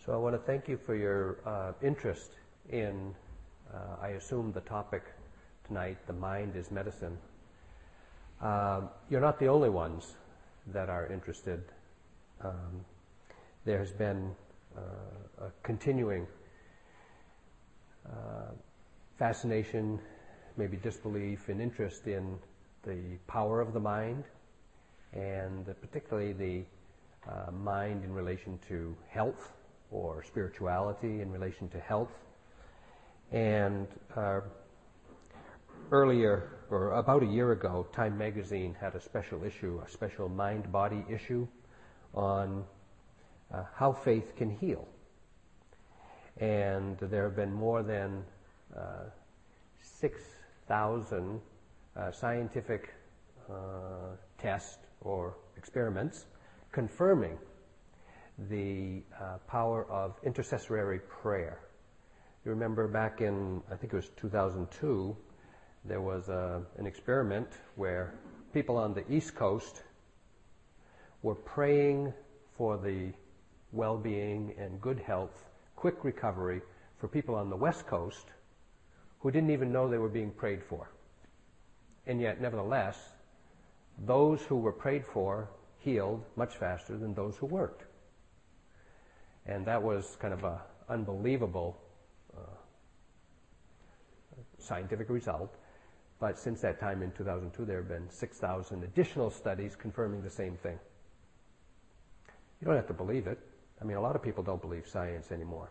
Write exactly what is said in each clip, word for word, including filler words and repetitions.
So I want to thank you for your uh, interest in, uh, I assume, the topic tonight, the mind is medicine. Uh, you're not the only ones that are interested. Um, there has been uh, a continuing uh, fascination, maybe disbelief, and interest in the power of the mind, and particularly the uh, mind in relation to health, or spirituality in relation to health. And uh, earlier, or about a year ago, Time magazine had a special issue, a special mind-body issue on uh, how faith can heal. And there have been more than uh, six thousand uh, scientific uh, tests or experiments confirming the uh, power of intercessory prayer. You remember back in, I think it was two thousand two, there was a, an experiment where people on the East Coast were praying for the well-being and good health, quick recovery for people on the West Coast who didn't even know they were being prayed for. And yet, nevertheless, those who were prayed for healed much faster than those who weren't. And that was kind of an unbelievable uh, scientific result. But since that time in two thousand two, there have been six thousand additional studies confirming the same thing. You don't have to believe it. I mean, a lot of people don't believe science anymore.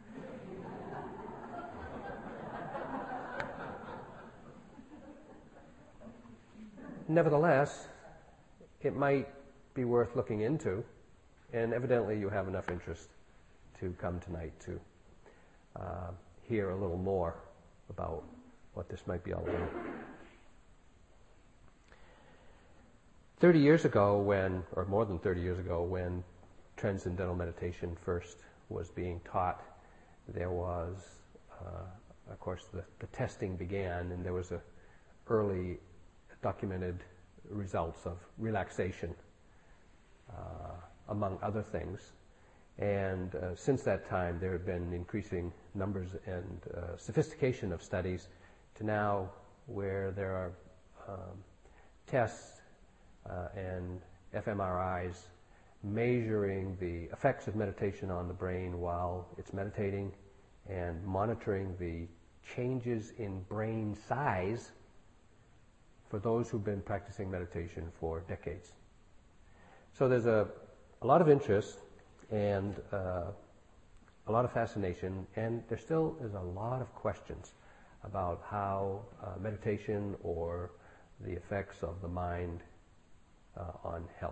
Nevertheless, it might be worth looking into, and evidently you have enough interest to come tonight to uh, hear a little more about what this might be all about. Thirty years ago when, or more than thirty years ago, when transcendental meditation first was being taught, there was, uh, of course, the, the testing began, and there was a early documented results of relaxation, uh, among other things. And uh, since that time, there have been increasing numbers and uh, sophistication of studies to now where there are um, tests uh, and f M R Is measuring the effects of meditation on the brain while it's meditating and monitoring the changes in brain size for those who've been practicing meditation for decades. So there's a, a lot of interest and uh, a lot of fascination, and there still is a lot of questions about how uh, meditation or the effects of the mind uh, on health.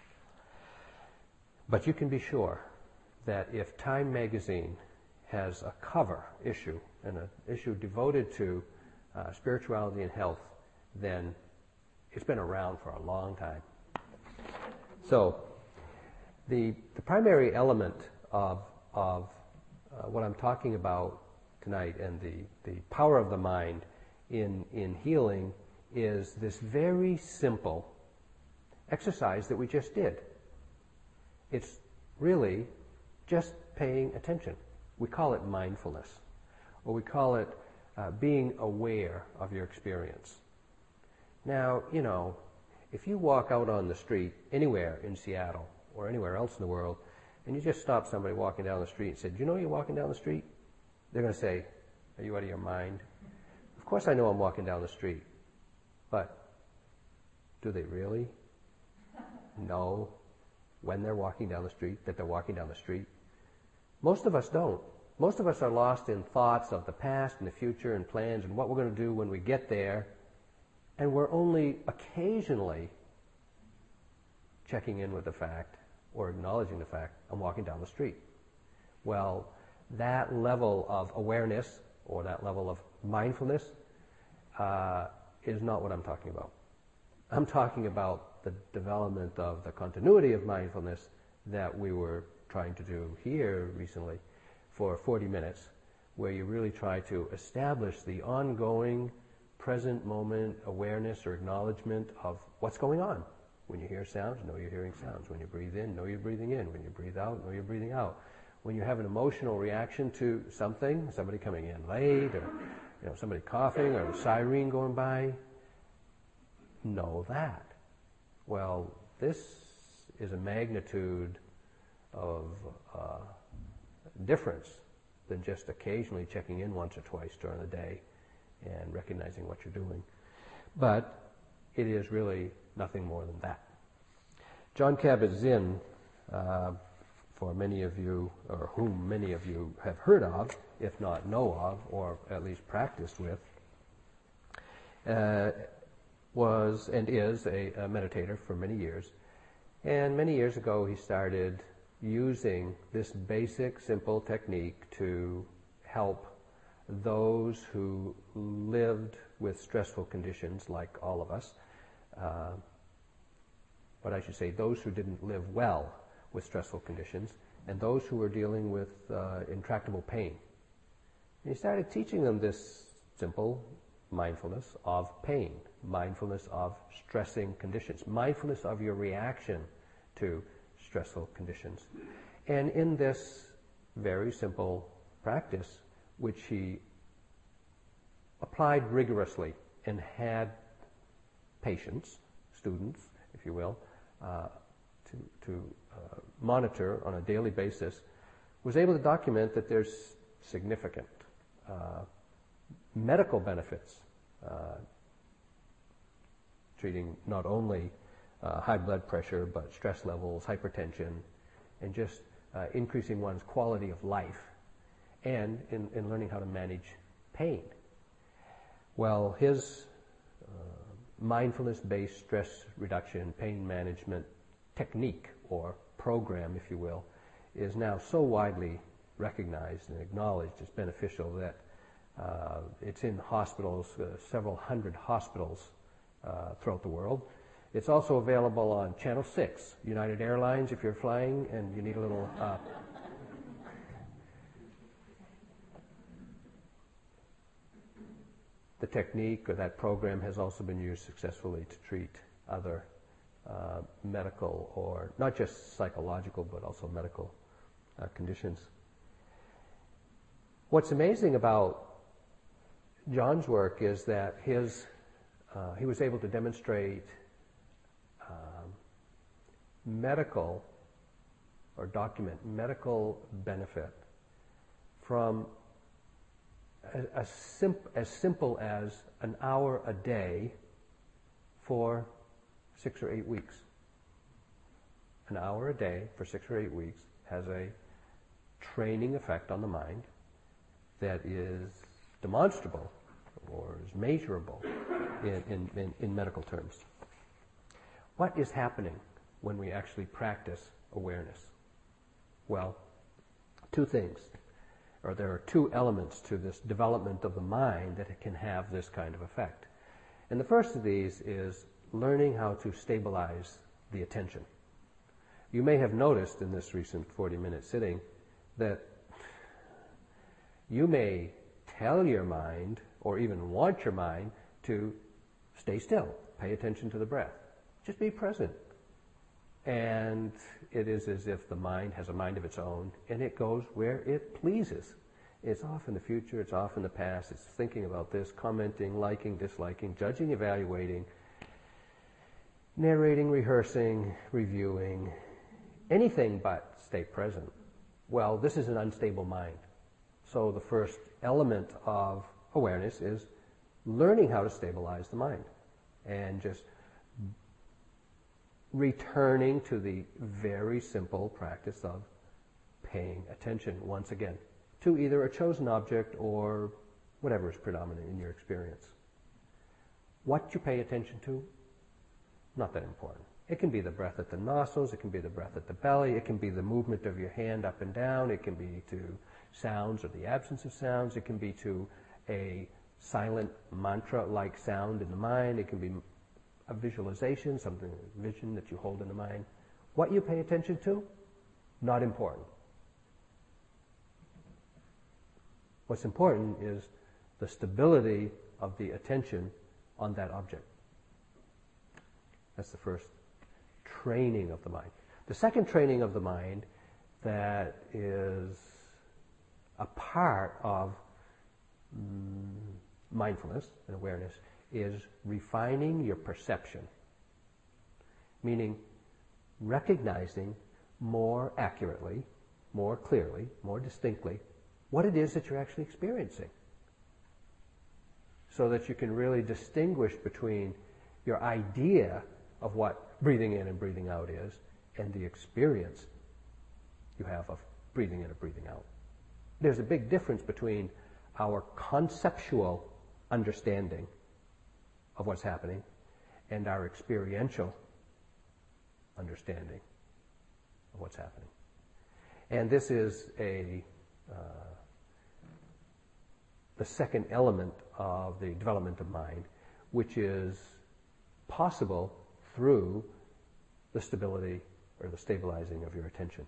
But you can be sure that if Time magazine has a cover issue, and an issue devoted to uh, spirituality and health, then it's been around for a long time. So the, the primary element of, of uh, what I'm talking about tonight and the, the power of the mind in, in healing is this very simple exercise that we just did. It's really just paying attention. We call it mindfulness, or we call it uh, being aware of your experience. Now, you know, if you walk out on the street anywhere in Seattle or anywhere else in the world, and you just stop somebody walking down the street and said, "Do you know you're walking down the street?" They're going to say, "Are you out of your mind?" Of course I know I'm walking down the street, but do they really know when they're walking down the street that they're walking down the street? Most of us don't. Most of us are lost in thoughts of the past and the future and plans and what we're going to do when we get there, and we're only occasionally checking in with the fact or acknowledging the fact, I'm walking down the street. Well, that level of awareness or that level of mindfulness uh, is not what I'm talking about. I'm talking about the development of the continuity of mindfulness that we were trying to do here recently for forty minutes, where you really try to establish the ongoing present moment awareness or acknowledgement of what's going on. When you hear sounds, know you're hearing sounds. When you breathe in, know you're breathing in. When you breathe out, know you're breathing out. when you have an emotional reaction to something, somebody coming in late, or you know, somebody coughing, or a siren going by, know that. Well, this is a magnitude of uh, difference than just occasionally checking in once or twice during the day and recognizing what you're doing. But it is really nothing more than that. Jon Kabat-Zinn, uh, for many of you, or whom many of you have heard of, if not know of, or at least practiced with, uh, was and is a, a meditator for many years. And many years ago he started using this basic, simple technique to help those who lived with stressful conditions, like all of us, uh, but I should say those who didn't live well with stressful conditions, and those who were dealing with uh, intractable pain. And he started teaching them this simple mindfulness of pain, mindfulness of stressing conditions, mindfulness of your reaction to stressful conditions. And in this very simple practice, which he applied rigorously and had patients, students, if you will, uh, to, to uh, monitor on a daily basis, was able to document that there's significant uh, medical benefits uh, treating not only uh, high blood pressure, but stress levels, hypertension, and just uh, increasing one's quality of life, and in, in learning how to manage pain. Well, his uh, mindfulness-based stress reduction, pain management technique, or program, if you will, is now so widely recognized and acknowledged as beneficial that uh, it's in hospitals, uh, several hundred hospitals uh, throughout the world. It's also available on Channel six, United Airlines, if you're flying and you need a little... Uh, the technique or that program has also been used successfully to treat other uh, medical, or not just psychological, but also medical uh, conditions. What's amazing about John's work is that his uh, he was able to demonstrate um, medical, or document medical benefit from as, as, simp- as simple as an hour a day for six or eight weeks. An hour a day for six or eight weeks has a training effect on the mind that is demonstrable or is measurable in, in, in, in medical terms. What is happening when we actually practice awareness? Well, two things, or there are two elements to this development of the mind that can have this kind of effect. And the first of these is learning how to stabilize the attention. You may have noticed in this recent forty-minute sitting that you may tell your mind, or even want your mind, to stay still, pay attention to the breath. Just be present. And it is as if the mind has a mind of its own, and it goes where it pleases. It's off in the future, it's off in the past, it's thinking about this, commenting, liking, disliking, judging, evaluating, narrating, rehearsing, reviewing, anything but stay present. Well, this is an unstable mind. So the first element of awareness is learning how to stabilize the mind and just returning to the very simple practice of paying attention once again to either a chosen object or whatever is predominant in your experience. What you pay attention to, not that important. It can be the breath at the nostrils, it can be the breath at the belly, it can be the movement of your hand up and down, it can be to sounds or the absence of sounds, it can be to a silent mantra-like sound in the mind, it can be a visualization, something, a vision that you hold in the mind. What you pay attention to, not important. What's important is the stability of the attention on that object. That's the first training of the mind. The second training of the mind that is a part of mm, mindfulness and awareness is refining your perception, meaning recognizing more accurately, more clearly, more distinctly what it is that you're actually experiencing, so that you can really distinguish between your idea of what breathing in and breathing out is and the experience you have of breathing in and breathing out. There's a big difference between our conceptual understanding of what's happening and our experiential understanding of what's happening. And this is a uh, the second element of the development of mind, which is possible through the stability or the stabilizing of your attention.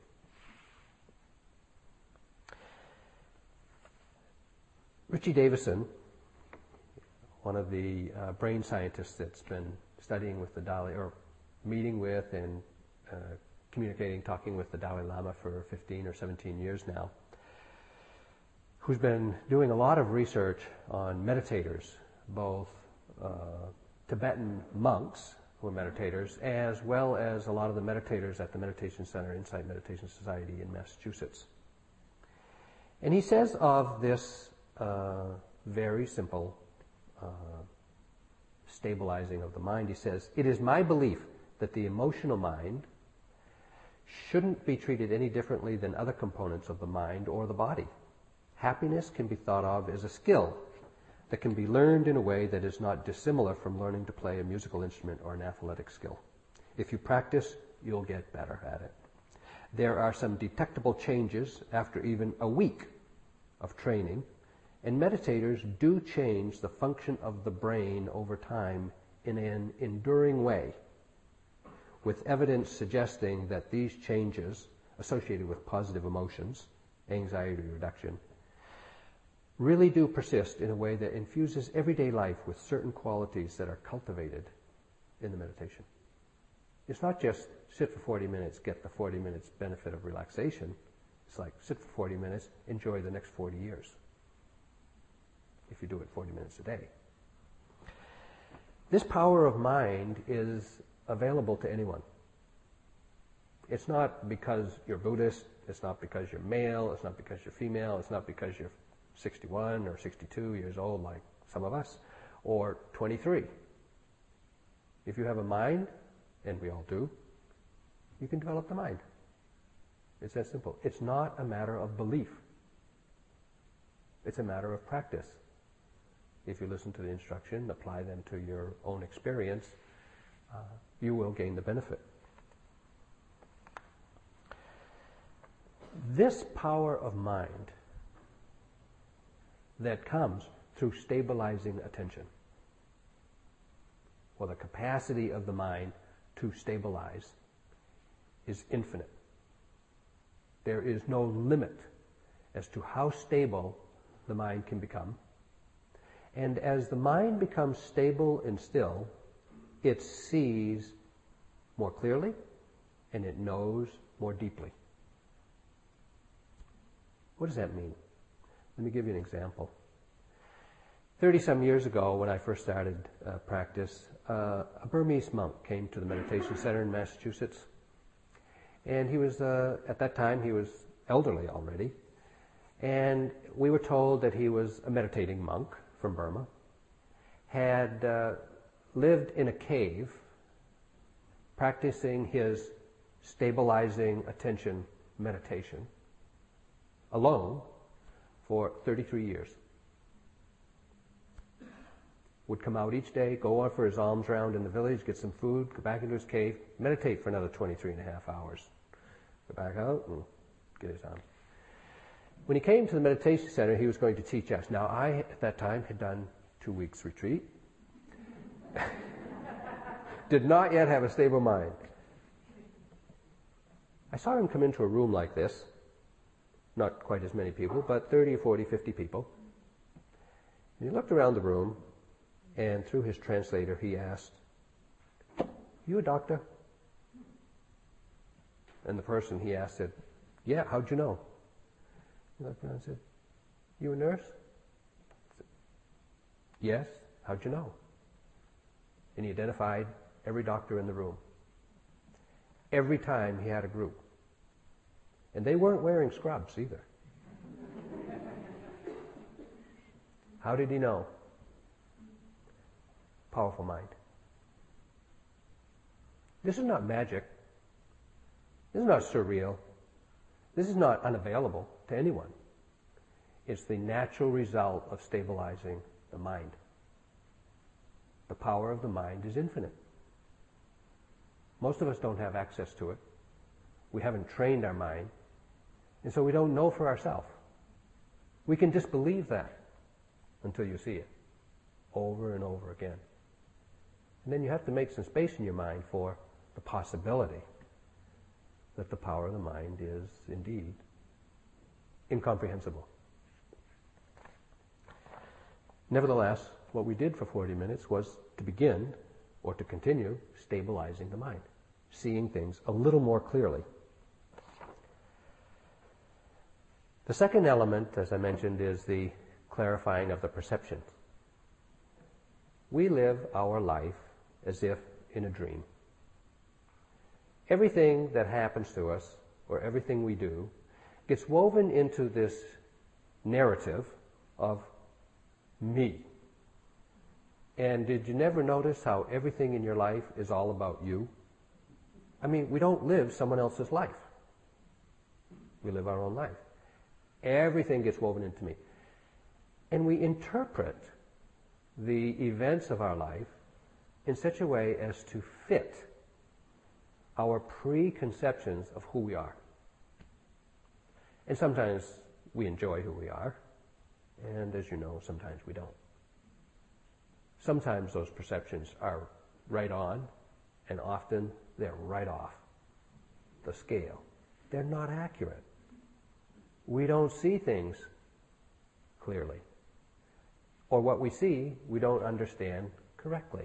Richie Davison, one of the uh, brain scientists that's been studying with the Dalai, or meeting with and uh, communicating, talking with the Dalai Lama for fifteen or seventeen years now, who's been doing a lot of research on meditators, both uh, Tibetan monks who are meditators, as well as a lot of the meditators at the Meditation Center, Insight Meditation Society in Massachusetts. And he says of this uh, very simple uh, stabilizing of the mind, he says, "It is my belief that the emotional mind shouldn't be treated any differently than other components of the mind or the body. Happiness can be thought of as a skill that can be learned in a way that is not dissimilar from learning to play a musical instrument or an athletic skill. If you practice, you'll get better at it. There are some detectable changes after even a week of training, and meditators do change the function of the brain over time in an enduring way, with evidence suggesting that these changes associated with positive emotions, anxiety reduction, really do persist in a way that infuses everyday life with certain qualities that are cultivated in the meditation." It's not just sit for forty minutes, get the forty minutes benefit of relaxation. It's like sit for forty minutes, enjoy the next forty years, if you do it forty minutes a day. This power of mind is available to anyone. It's not because you're Buddhist, it's not because you're male, it's not because you're female, it's not because you're sixty-one or sixty-two years old like some of us, or twenty-three. If you have a mind, and we all do, you can develop the mind. It's that simple. It's not a matter of belief. It's a matter of practice. If you listen to the instruction, apply them to your own experience, uh, you will gain the benefit. This power of mind that comes through stabilizing attention, or the capacity of the mind to stabilize, is infinite. There is no limit as to how stable the mind can become. And as the mind becomes stable and still, it sees more clearly and it knows more deeply. What does that mean? Let me give you an example. Thirty-some years ago, when I first started uh, practice, uh, a Burmese monk came to the Meditation Center in Massachusetts. And he was, uh, at that time, he was elderly already. And we were told that he was a meditating monk from Burma, had uh, lived in a cave, practicing his stabilizing attention meditation alone for thirty-three years. Would come out each day, go on for his alms round in the village, get some food, go back into his cave, meditate for another twenty-three and a half hours. Go back out and get his alms. When he came to the meditation center, he was going to teach us. Now, I, at that time, had done two weeks retreat. Did not yet have a stable mind. I saw him come into a room like this. Not quite as many people, but thirty or forty, fifty people. And he looked around the room, and through his translator, he asked, "You a doctor?" And the person he asked said, Yeah, how'd you know? He looked around and said, you a nurse? I said, yes, how'd you know? And he identified every doctor in the room. Every time he had a group. And they weren't wearing scrubs either. How did he know? Powerful mind. This is not magic. This is not surreal. This is not unavailable to anyone. It's the natural result of stabilizing the mind. The power of the mind is infinite. Most of us don't have access to it. We haven't trained our mind, and so we don't know for ourselves. We can disbelieve that until you see it, over and over again. And then you have to make some space in your mind for the possibility that the power of the mind is indeed incomprehensible. Nevertheless, what we did for forty minutes was to begin, or to continue, stabilizing the mind, seeing things a little more clearly. The second element, as I mentioned, is the clarifying of the perception. We live our life as if in a dream. Everything that happens to us, or everything we do, gets woven into this narrative of me. And did you never notice how everything in your life is all about you? I mean, we don't live someone else's life. We live our own life. Everything gets woven into me. And we interpret the events of our life in such a way as to fit our preconceptions of who we are. And sometimes we enjoy who we are, and as you know, sometimes we don't. Sometimes those perceptions are right on, and often they're right off the scale. They're not accurate. We don't see things clearly. Or what we see, we don't understand correctly.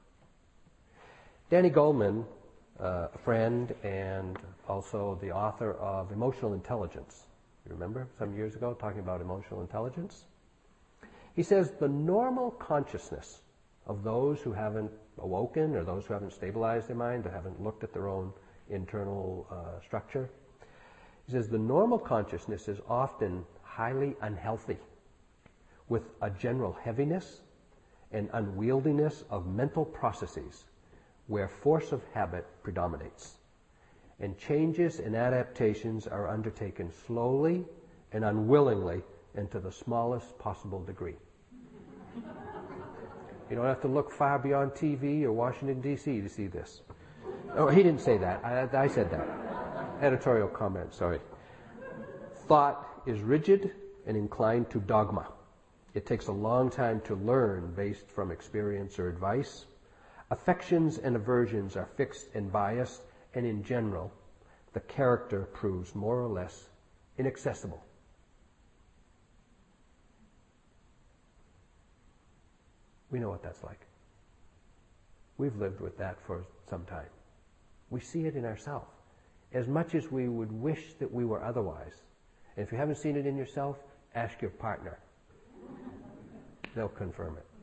Danny Goleman, uh, a friend and also the author of Emotional Intelligence, you remember some years ago talking about emotional intelligence? He says the normal consciousness of those who haven't awoken or those who haven't stabilized their mind, that haven't looked at their own internal uh, structure, he says the normal consciousness is often highly unhealthy, with a general heaviness and unwieldiness of mental processes where force of habit predominates. And changes and adaptations are undertaken slowly and unwillingly and to the smallest possible degree. You don't have to look far beyond T V or Washington, D C to see this. Oh, he didn't say that. I, I said that. Editorial comment, sorry. Thought is rigid and inclined to dogma. It takes a long time to learn based from experience or advice. Affections and aversions are fixed and biased, and in general, the character proves more or less inaccessible. We know what that's like. We've lived with that for some time. We see it in ourselves. As much as we would wish that we were otherwise. And if you haven't seen it in yourself, ask your partner. They'll confirm it.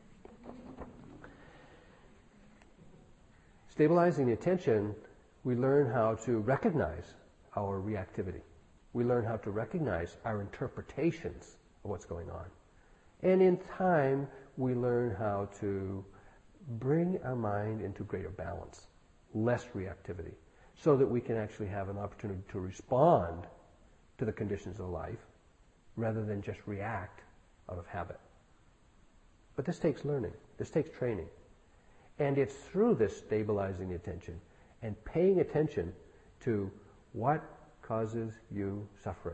Stabilizing the attention, we learn how to recognize our reactivity. We learn how to recognize our interpretations of what's going on. And in time, we learn how to bring our mind into greater balance, less reactivity, so that we can actually have an opportunity to respond to the conditions of life rather than just react out of habit. But this takes learning. This takes training. And it's through this stabilizing the attention and paying attention to what causes you suffering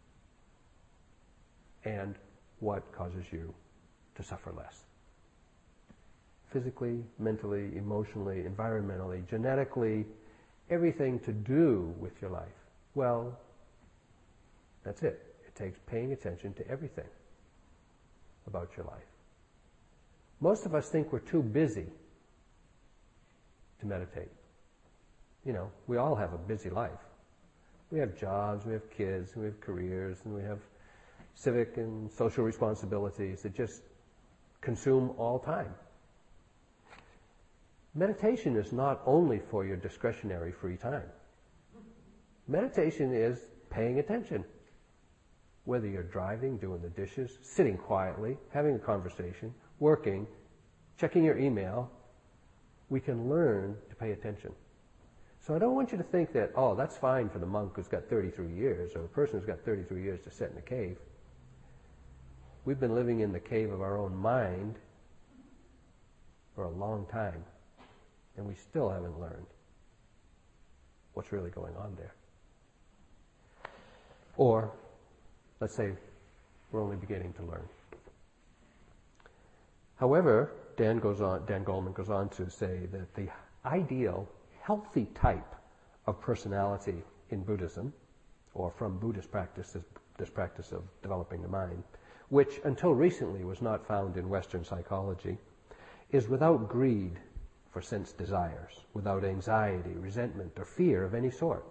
and what causes you to suffer less. Physically, mentally, emotionally, environmentally, genetically, everything to do with your life. Well, that's it. It takes paying attention to everything about your life. Most of us think we're too busy to meditate. You know, we all have a busy life. We have jobs, we have kids, we have careers, and we have civic and social responsibilities that just consume all time. Meditation is not only for your discretionary free time. Meditation is paying attention. Whether you're driving, doing the dishes, sitting quietly, having a conversation, working, checking your email, we can learn to pay attention. So I don't want you to think that, oh, that's fine for the monk who's got thirty-three years, or the person who's got thirty-three years to sit in a cave. We've been living in the cave of our own mind for a long time, and we still haven't learned what's really going on there. Or, let's say, we're only beginning to learn. However, Dan goes on, Dan Goleman goes on to say that the ideal, healthy type of personality in Buddhism, or from Buddhist practice, this, this practice of developing the mind, which until recently was not found in Western psychology, is without greed for sense desires, without anxiety, resentment, or fear of any sort.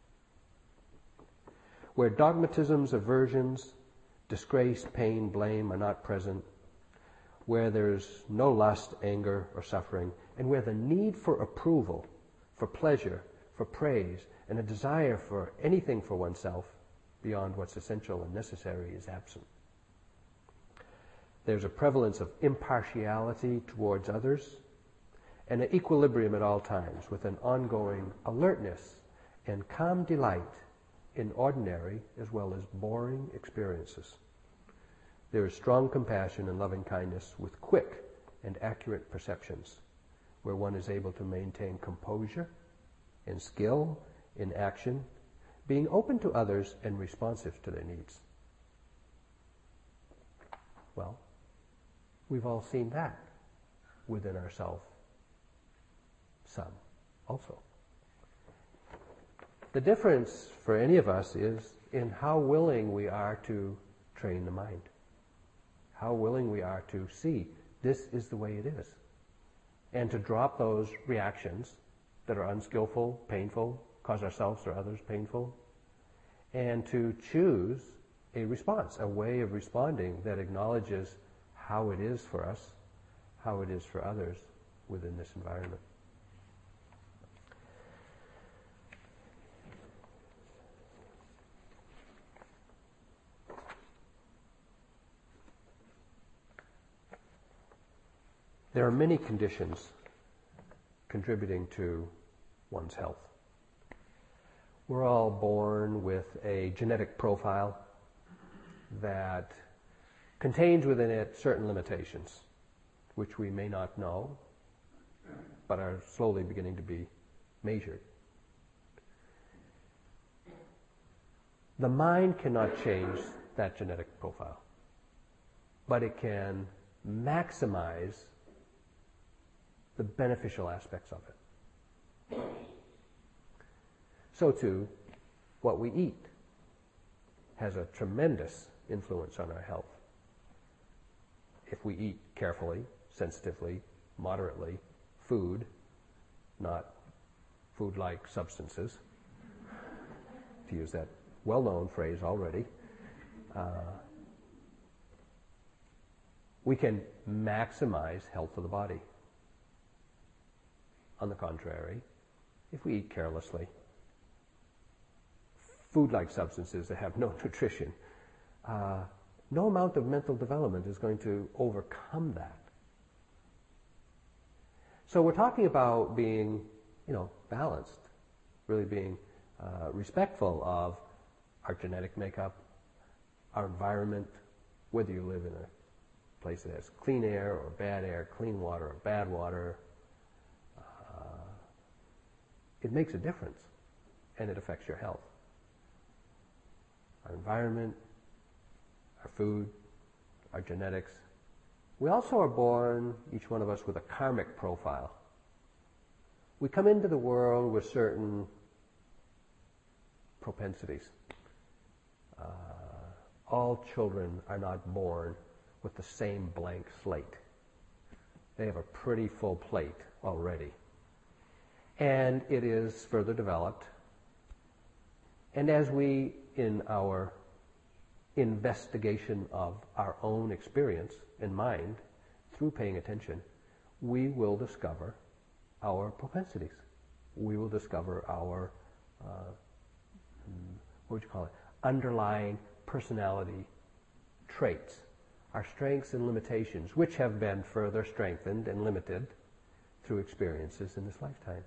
Where dogmatisms, aversions, disgrace, pain, blame are not present, where there's no lust, anger, or suffering, and where the need for approval, for pleasure, for praise, and a desire for anything for oneself beyond what's essential and necessary is absent. There's a prevalence of impartiality towards others, and an equilibrium at all times, with an ongoing alertness and calm delight in ordinary as well as boring experiences. There is strong compassion and loving kindness with quick and accurate perceptions, where one is able to maintain composure and skill in action, being open to others and responsive to their needs. Well, we've all seen that within ourselves, some also. The difference for any of us is in how willing we are to train the mind, how willing we are to see this is the way it is, and to drop those reactions that are unskillful, painful, cause ourselves or others painful, and to choose a response, a way of responding that acknowledges how it is for us, how it is for others within this environment. There are many conditions contributing to one's health. We're all born with a genetic profile that contains within it certain limitations, which we may not know, but are slowly beginning to be measured. The mind cannot change that genetic profile, but it can maximize the beneficial aspects of it. So too, what we eat has a tremendous influence on our health. If we eat carefully, sensitively, moderately, food, not food-like substances, to use that well-known phrase already, uh, we can maximize health of the body. On the contrary, if we eat carelessly, food-like substances that have no nutrition, uh, no amount of mental development is going to overcome that. So we're talking about being, you know, balanced, really being uh, respectful of our genetic makeup, our environment, whether you live in a place that has clean air or bad air, clean water or bad water. It makes a difference, and it affects your health. Our environment, our food, our genetics. We also are born, each one of us, with a karmic profile. We come into the world with certain propensities. Uh, all children are not born with the same blank slate. They have a pretty full plate already. And it is further developed And as we, in our investigation of our own experience and mind, through paying attention, we will discover our propensities. We will discover our, uh, what would you call it, underlying personality traits, our strengths and limitations, which have been further strengthened and limited through experiences in this lifetime.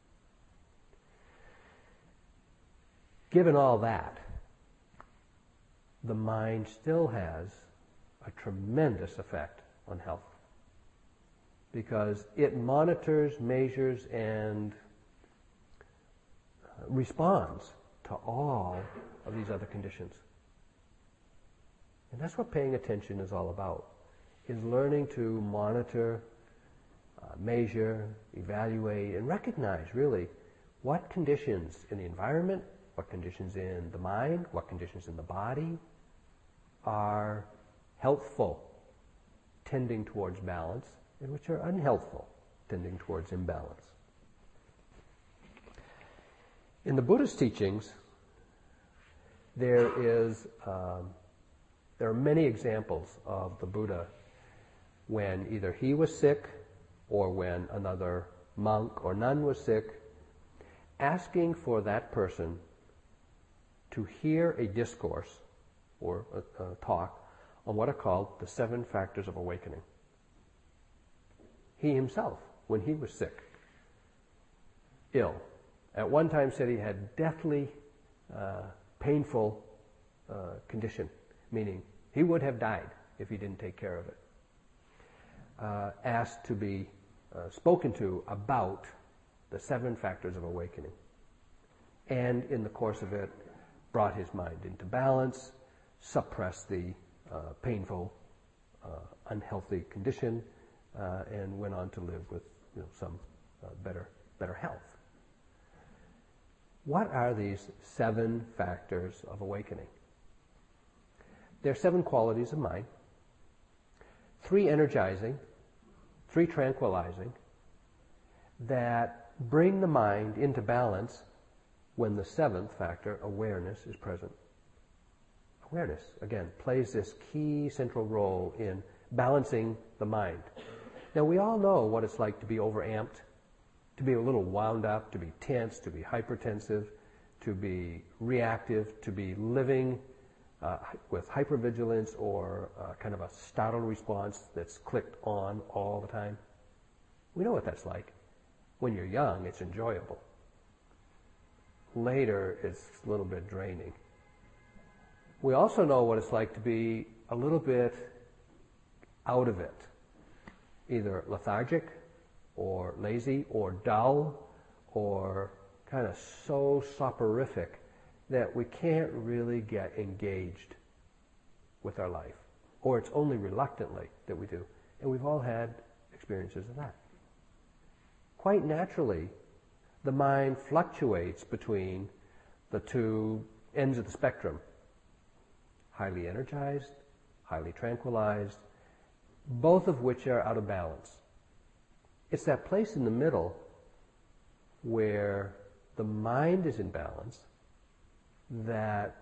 Given all that, the mind still has a tremendous effect on health, because it monitors, measures, and responds to all of these other conditions. And that's what paying attention is all about, is learning to monitor, uh, measure, evaluate, and recognize, really, what conditions in the environment, what conditions in the mind, what conditions in the body are healthful, tending towards balance, and which are unhealthful, tending towards imbalance. In the Buddhist teachings, there is um, there are many examples of the Buddha when either he was sick or when another monk or nun was sick, asking for that person to hear a discourse or a, a talk on what are called the seven factors of awakening. He himself, when he was sick, ill, at one time said he had deathly uh, painful uh, condition, meaning he would have died if he didn't take care of it. Uh, asked to be uh, spoken to about the seven factors of awakening. And in the course of it, brought his mind into balance, suppressed the uh, painful, uh, unhealthy condition, uh, and went on to live with you know, some uh, better, better health. What are these seven factors of awakening? There are seven qualities of mind, three energizing, three tranquilizing, that bring the mind into balance when the seventh factor, awareness, is present. Awareness, again, plays this key central role in balancing the mind. Now, we all know what it's like to be overamped, to be a little wound up, to be tense, to be hypertensive, to be reactive, to be living uh, with hypervigilance or uh, kind of a startle response that's clicked on all the time. We know what that's like. When you're young, it's enjoyable. Later, it's a little bit draining. We also know what it's like to be a little bit out of it, either lethargic or lazy or dull or kind of so soporific that we can't really get engaged with our life, or it's only reluctantly that we do. And we've all had experiences of that. Quite naturally, the mind fluctuates between the two ends of the spectrum, highly energized, highly tranquilized, both of which are out of balance. It's that place in the middle where the mind is in balance that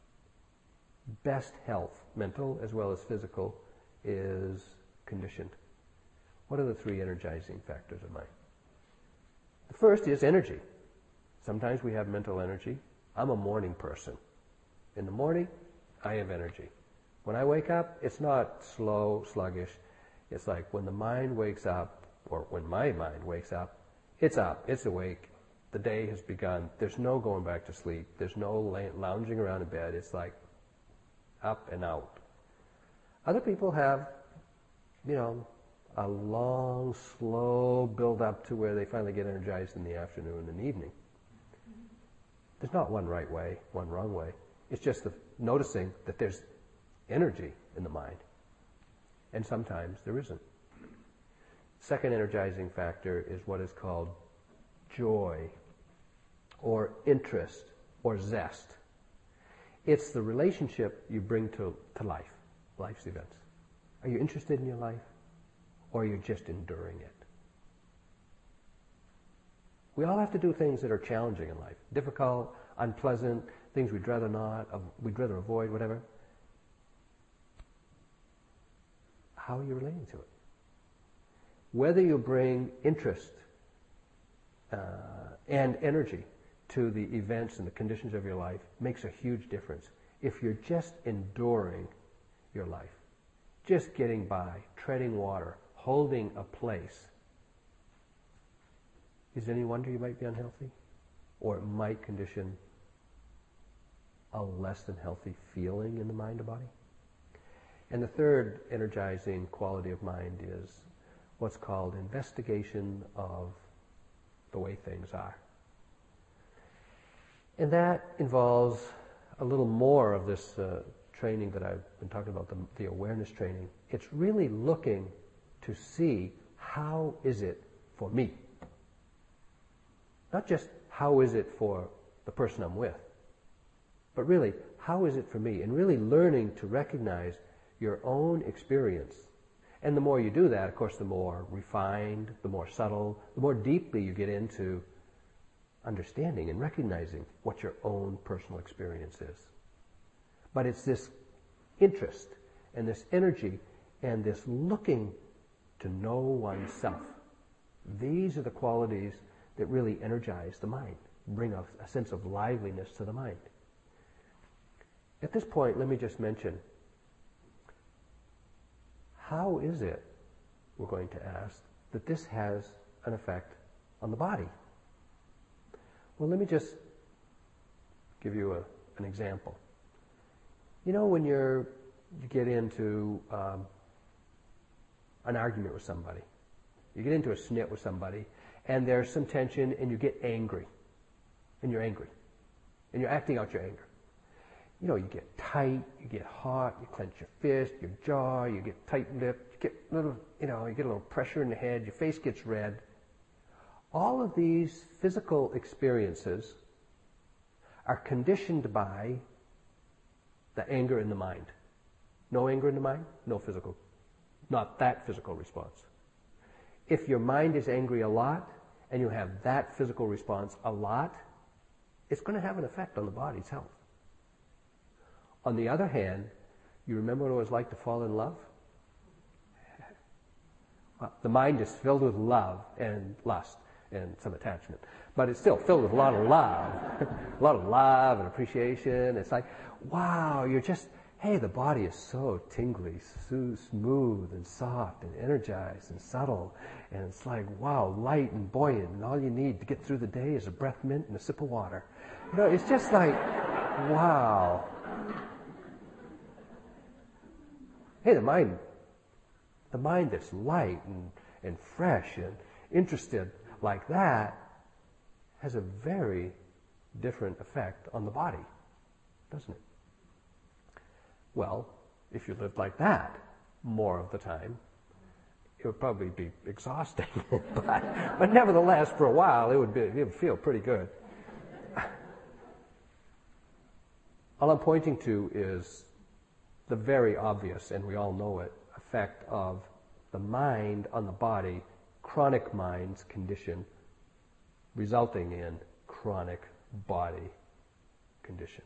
best health, mental as well as physical, is conditioned. What are the three energizing factors of mind? The first is energy. Sometimes we have mental energy. I'm a morning person. In the morning, I have energy. When I wake up, it's not slow, sluggish. It's like when the mind wakes up, or when my mind wakes up, it's up, it's awake. The day has begun. There's no going back to sleep. There's no lounging around in bed. It's like up and out. Other people have, you know, a long, slow build up to where they finally get energized in the afternoon and evening. There's not one right way, one wrong way. It's just the noticing that there's energy in the mind. And sometimes there isn't. Second energizing factor is what is called joy, or interest, or zest. It's the relationship you bring to, to life, life's events. Are you interested in your life, or are you just enduring it? We all have to do things that are challenging in life, difficult, unpleasant, things we'd rather not, we'd rather avoid, whatever. How are you relating to it? Whether you bring interest uh, and energy to the events and the conditions of your life makes a huge difference. If you're just enduring your life, just getting by, treading water, holding a place, is it any wonder you might be unhealthy? Or it might condition a less than healthy feeling in the mind or body? And the third energizing quality of mind is what's called investigation of the way things are. And that involves a little more of this uh, training that I've been talking about, the, the awareness training. It's really looking to see, how is it for me? Not just how is it for the person I'm with, but really, how is it for me? And really learning to recognize your own experience. And the more you do that, of course, the more refined, the more subtle, the more deeply you get into understanding and recognizing what your own personal experience is. But it's this interest and this energy and this looking to know oneself. These are the qualities that really energize the mind, bring a, a sense of liveliness to the mind. At this point, let me just mention, how is it, we're going to ask, that this has an effect on the body? Well, let me just give you a, an example. You know, when you're, you get into um, an argument with somebody, you get into a snit with somebody, and there's some tension, and you get angry, and you're angry, and you're acting out your anger. You know, you get tight, you get hot, you clench your fist, your jaw, you get tight-lipped, you get a little, you know, you get a little pressure in the head, your face gets red. All of these physical experiences are conditioned by the anger in the mind. No anger in the mind, no physical, not that physical response. If your mind is angry a lot, and you have that physical response a lot, it's going to have an effect on the body's health. On the other hand, you remember what it was like to fall in love? Well, the mind is filled with love and lust and some attachment, but it's still filled with a lot of love, a lot of love and appreciation. It's like, wow, you're just, hey, the body is so tingly, so smooth and soft and energized and subtle, and it's like, wow, light and buoyant, and all you need to get through the day is a breath mint and a sip of water. You know, it's just like, wow. Hey, the mind, the mind that's light and, and fresh and interested like that has a very different effect on the body, doesn't it? Well, if you lived like that more of the time, it would probably be exhausting. but, but nevertheless, for a while, it would be, it would feel pretty good. All I'm pointing to is the very obvious, and we all know it, effect of the mind on the body, chronic mind's condition, resulting in chronic body condition.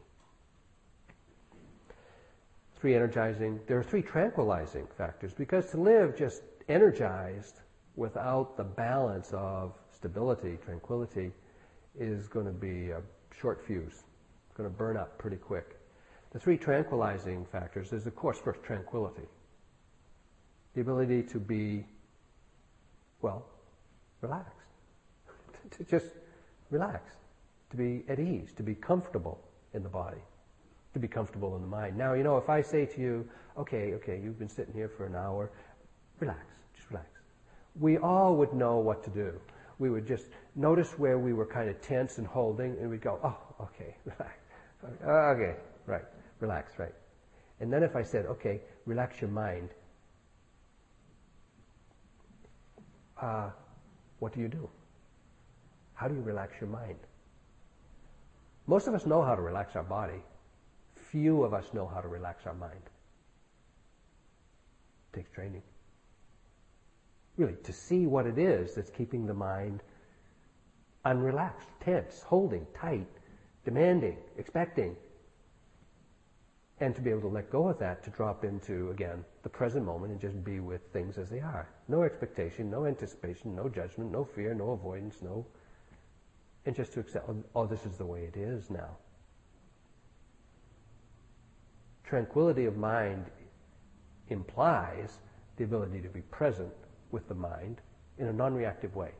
Three energizing, there are three tranquilizing factors, because to live just energized without the balance of stability, tranquility, is going to be a short fuse. It's going to burn up pretty quick. The three tranquilizing factors is, of course, first, tranquility. The ability to be, well, relaxed. to just relax. To be at ease. To be comfortable in the body. To be comfortable in the mind. Now, you know, if I say to you, okay, okay, you've been sitting here for an hour, relax, just relax. We all would know what to do. We would just notice where we were kind of tense and holding, and we'd go, oh, okay, relax. Okay, right, relax, right. And then if I said, okay, relax your mind, uh, what do you do? How do you relax your mind? Most of us know how to relax our body. Few of us know how to relax our mind. It takes training. Really, to see what it is that's keeping the mind unrelaxed, tense, holding, tight, demanding, expecting. And to be able to let go of that, to drop into, again, the present moment and just be with things as they are. No expectation, no anticipation, no judgment, no fear, no avoidance, no... And just to accept, oh, oh this is the way it is now. Tranquility of mind implies the ability to be present with the mind in a non-reactive way.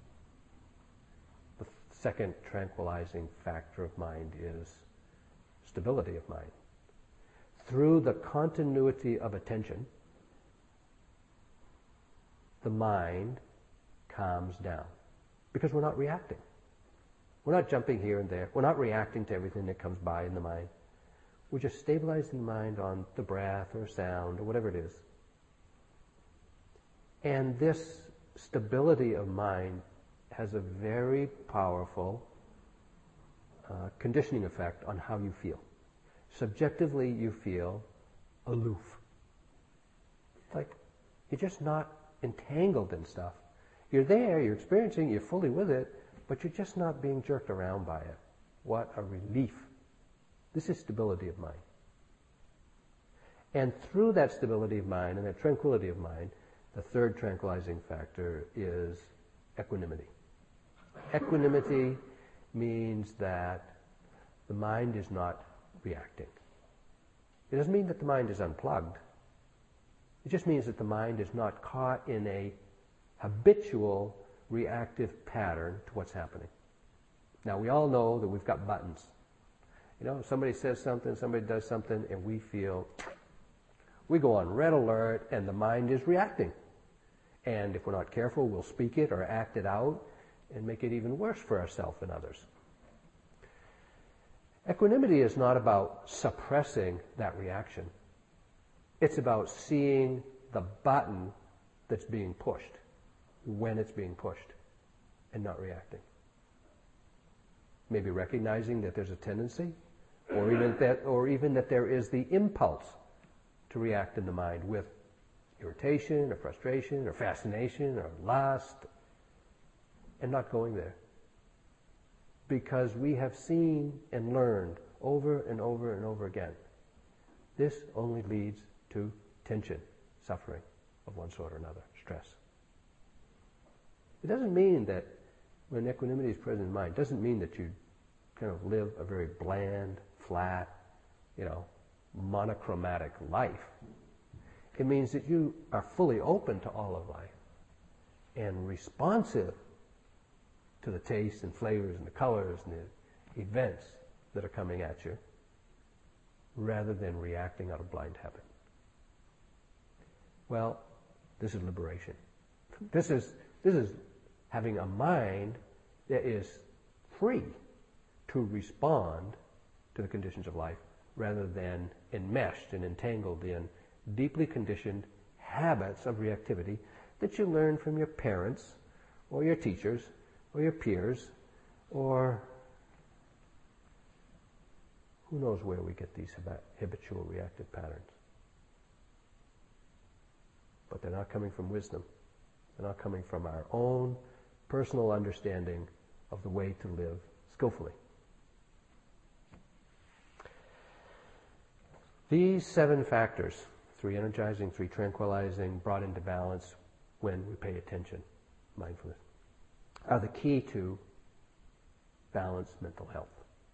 The second tranquilizing factor of mind is stability of mind. Through the continuity of attention, the mind calms down. Because we're not reacting. We're not jumping here and there. We're not reacting to everything that comes by in the mind. We're just stabilizing the mind on the breath or sound or whatever it is. And this stability of mind has a very powerful uh, conditioning effect on how you feel. Subjectively, you feel aloof. Like you're just not entangled in stuff. You're there, you're experiencing, you're fully with it, but you're just not being jerked around by it. What a relief. This is stability of mind. And through that stability of mind and that tranquility of mind, the third tranquilizing factor is equanimity. Equanimity means that the mind is not reacting. It doesn't mean that the mind is unplugged. It just means that the mind is not caught in a habitual reactive pattern to what's happening. Now, we all know that we've got buttons. You know, somebody says something, somebody does something, and we feel, we go on red alert, and the mind is reacting. And if we're not careful, we'll speak it or act it out and make it even worse for ourselves and others. Equanimity is not about suppressing that reaction. It's about seeing the button that's being pushed when it's being pushed and not reacting. Maybe recognizing that there's a tendency or even that, or even that there is the impulse to react in the mind with irritation or frustration or fascination or lust, and not going there. Because we have seen and learned over and over and over again, this only leads to tension, suffering of one sort or another, stress. It doesn't mean that when equanimity is present in mind, it doesn't mean that you kind of live a very bland, flat, you know, monochromatic life. It means that you are fully open to all of life and responsive to the tastes and flavors and the colors and the events that are coming at you, rather than reacting out of blind habit. Well, this is liberation. This is, this is having a mind that is free to respond to the conditions of life, rather than enmeshed and entangled in deeply conditioned habits of reactivity that you learn from your parents or your teachers or your peers, or who knows where we get these habitual reactive patterns. But they're not coming from wisdom. They're not coming from our own personal understanding of the way to live skillfully. These seven factors, three energizing, three tranquilizing, brought into balance when we pay attention, mindfulness, are the key to balanced mental health.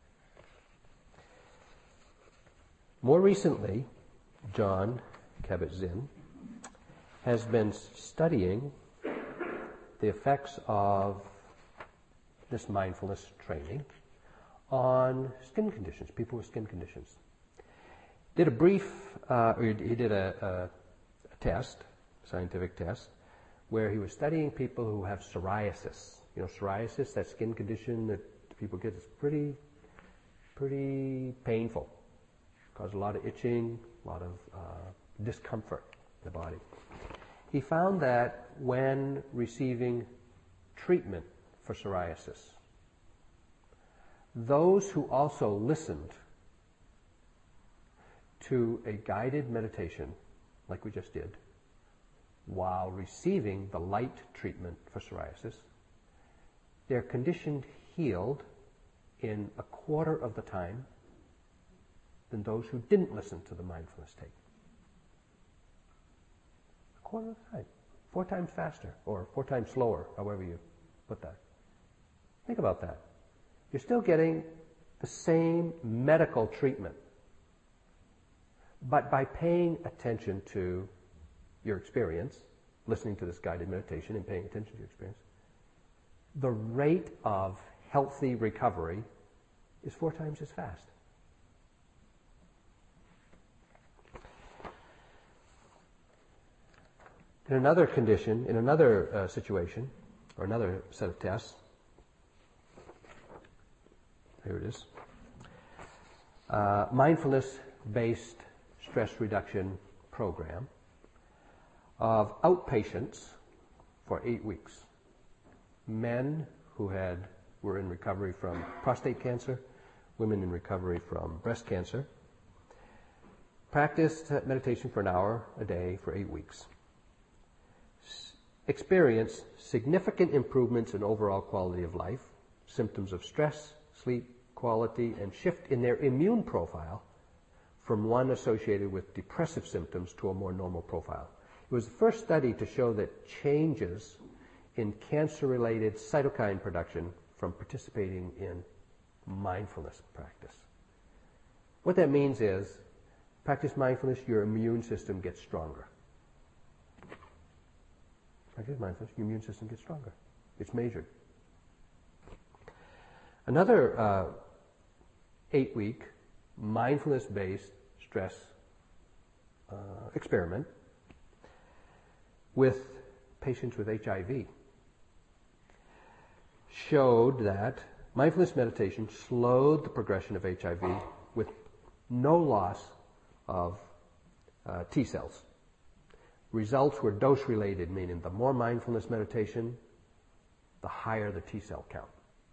More recently, Jon Kabat-Zinn has been studying the effects of this mindfulness training on skin conditions, people with skin conditions. Did a brief, uh, or he did a, a, a test, scientific test, where he was studying people who have psoriasis. You know, psoriasis, that skin condition that people get, is pretty, pretty painful. Causes a lot of itching, a lot of uh, discomfort in the body. He found that when receiving treatment for psoriasis, those who also listened to a guided meditation, like we just did, while receiving the light treatment for psoriasis, their condition healed in a quarter of the time than those who didn't listen to the mindfulness tape. A quarter of the time. Four times faster, or four times slower, however you put that. Think about that. You're still getting the same medical treatment, but by paying attention to your experience, listening to this guided meditation and paying attention to your experience, the rate of healthy recovery is four times as fast. In another condition, in another uh, situation, or another set of tests, here it is, uh, mindfulness-based stress reduction program of outpatients for eight weeks. Men who had were in recovery from prostate cancer, women in recovery from breast cancer, practiced meditation for an hour a day for eight weeks. Experienced significant improvements in overall quality of life, symptoms of stress, sleep quality, and shift in their immune profile from one associated with depressive symptoms to a more normal profile. It was the first study to show that changes in cancer-related cytokine production from participating in mindfulness practice. What that means is, practice mindfulness, your immune system gets stronger. Practice mindfulness, your immune system gets stronger. It's measured. Another uh, eight-week mindfulness-based stress uh, experiment with patients with H I V showed that mindfulness meditation slowed the progression of H I V with no loss of uh, T cells. Results were dose-related, meaning the more mindfulness meditation, the higher the T cell count.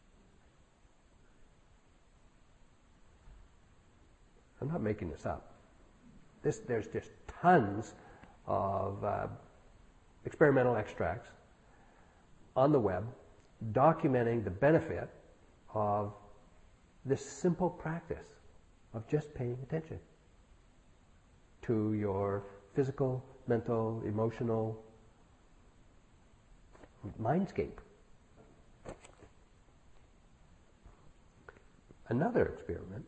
I'm not making this up. This, there's just tons of uh, experimental extracts on the web documenting the benefit of this simple practice of just paying attention to your physical, mental, emotional mindscape. Another experiment,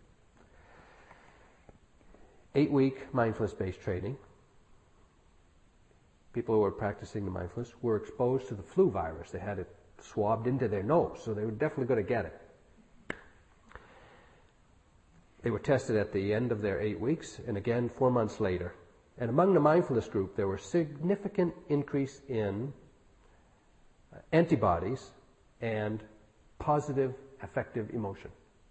eight-week mindfulness-based training. People who were practicing the mindfulness were exposed to the flu virus. They had it swabbed into their nose, so they were definitely going to get it. They were tested at the end of their eight weeks, and again four months later. And among the mindfulness group, there was significant increase in antibodies and positive affective emotion.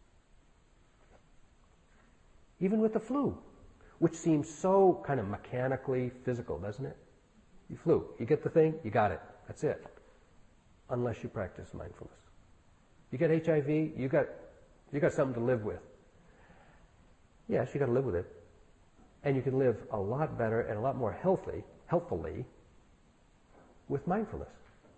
Even with the flu, which seems so kind of mechanically physical, doesn't it? You flew. You get the thing, you got it. That's it. Unless you practice mindfulness. You get H I V, you got you got something to live with. Yes, you got to live with it. And you can live a lot better and a lot more healthy, healthfully with mindfulness.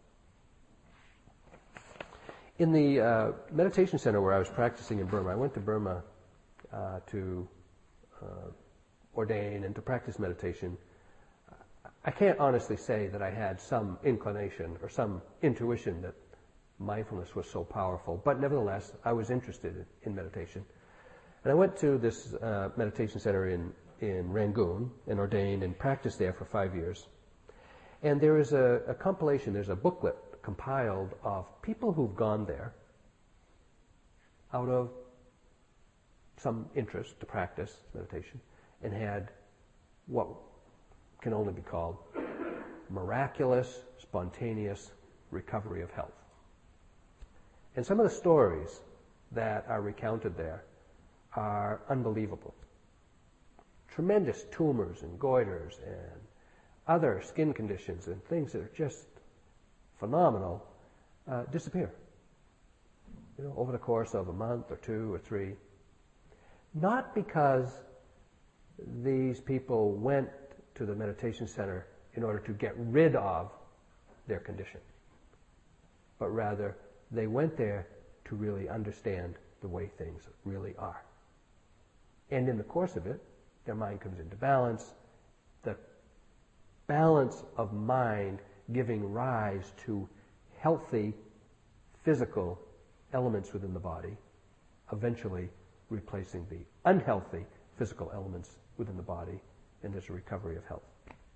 In the uh, meditation center where I was practicing in Burma, I went to Burma uh, to uh, ordain and to practice meditation. I can't honestly say that I had some inclination or some intuition that mindfulness was so powerful, but nevertheless, I was interested in meditation. And I went to this uh, meditation center in, in Rangoon and ordained and practiced there for five years. And there is a, a compilation, there's a booklet compiled of people who've gone there out of some interest to practice meditation and had what can only be called miraculous, spontaneous recovery of health. And some of the stories that are recounted there are unbelievable. Tremendous tumors and goiters and other skin conditions and things that are just phenomenal uh, disappear. You know, over the course of a month or two or three. Not because these people went to the meditation center in order to get rid of their condition, but rather they went there to really understand the the way things really are. And in the course of it, their mind comes into balance. The balance of mind giving rise to healthy physical elements within the body, eventually replacing the unhealthy physical elements within the body, and there's a recovery of health.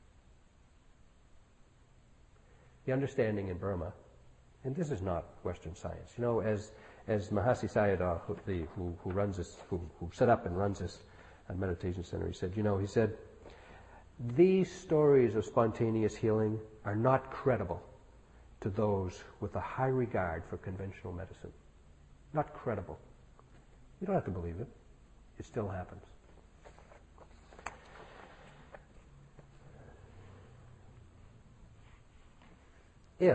The understanding in Burma, and this is not Western science, you know, as as Mahasi Sayadaw, who, the, who, who runs this, who, who set up and runs this uh, meditation center, he said, you know, he said, these stories of spontaneous healing are not credible to those with a high regard for conventional medicine. Not credible. You don't have to believe it. It still happens. If,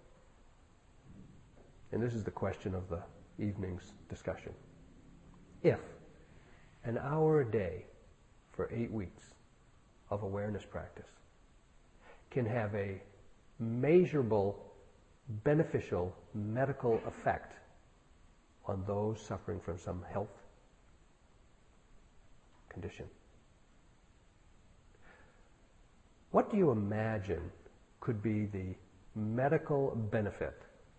and this is the question of the evening's discussion, if an hour a day for eight weeks of awareness practice can have a measurable, beneficial medical effect on those suffering from some health condition, what do you imagine could be the medical benefit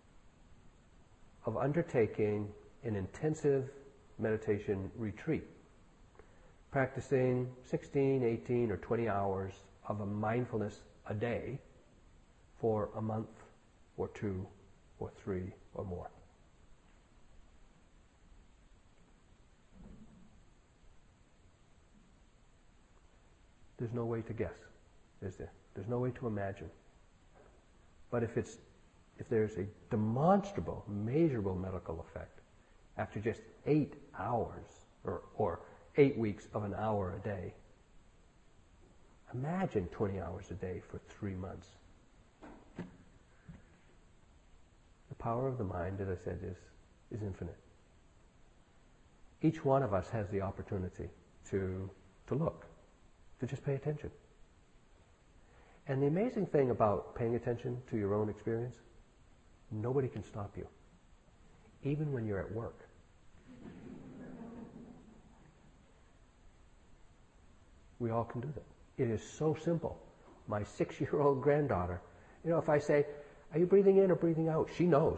of undertaking an intensive meditation retreat, practicing sixteen, eighteen, or twenty hours of a mindfulness a day for a month or two or three or more? There's no way to guess, is there? There's no way to imagine. But if it's if there's a demonstrable, measurable medical effect after just eight hours or, or eight weeks of an hour a day, imagine twenty hours a day for three months. The power of the mind, as I said, is, is infinite. Each one of us has the opportunity to, to look, to just pay attention. And the amazing thing about paying attention to your own experience, nobody can stop you, even when you're at work. We all can do that. It is so simple. My six-year-old granddaughter, you know, if I say, are you breathing in or breathing out? She knows.